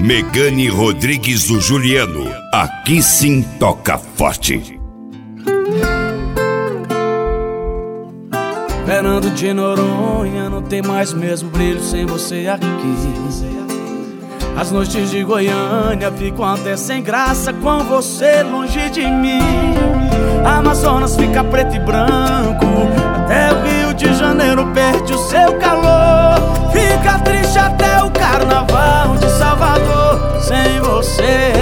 Megane Rodrigues, o Juliano. Aqui sim toca forte. Fernando de Noronha não tem mais mesmo brilho sem você aqui. As noites de Goiânia ficam até sem graça com você longe de mim. A Amazonas fica preto e branco, até o Rio de Janeiro perde o seu calor. Fica triste até o Carnaval de Salvador sem você,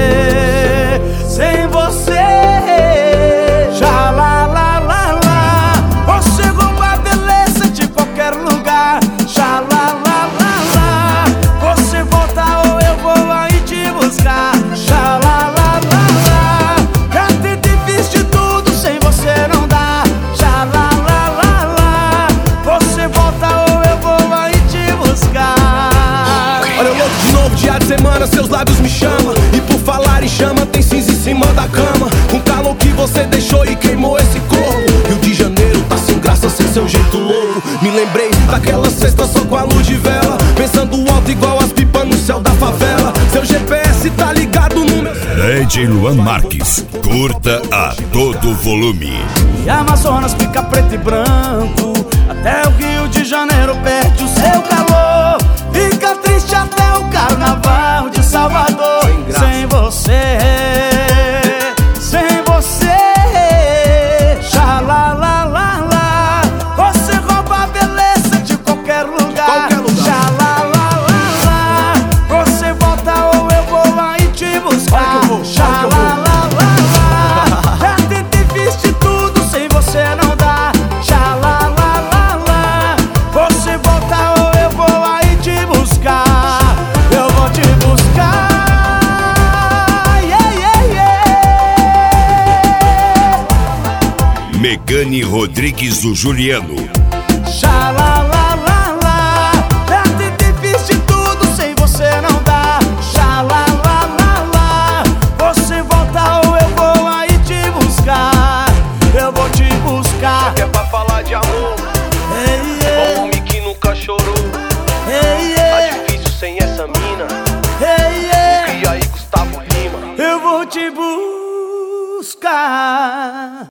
sem você. Já lá, lá, lá, lá, você rouba a beleza de qualquer lugar. Já lá, lá, lá, lá, você volta ou eu vou aí te buscar. Já lá, lá, lá, lá, já tentei, fiz de tudo, sem você não dá. Já lá, lá, lá, lá, você volta ou eu vou aí te buscar. Olha eu louco de novo, dia de semana, seus lábios me chamam. E por falar em chama, tem cinza em cima da cama. Com calor que você deixou e queimou esse corpo. Rio de Janeiro tá sem graça, sem seu jeito louco. Me lembrei daquela sexta só com a luz de vela, pensando alto igual as pipas no céu da favela. Seu GPS tá ligado no meu... DJ Luan Marques, curta a todo volume. E a Amazonas fica preto e branco, até o Rio de Janeiro perde o seu calor. Fica triste até o Carnaval de Salvador sem você, sem você. Já lá, lá, lá, lá, você rouba a beleza de qualquer lugar. Já lá, lá, lá, lá, você volta ou eu vou aí te buscar. Já lá, lá, lá, lá, já tentei, fiz de tudo, sem você não dá. Já lá, lá, lá, lá, você volta ou eu vou aí te buscar. Eu vou te buscar. Yeah, yeah, yeah. Megane Rodrigues, o Juliano.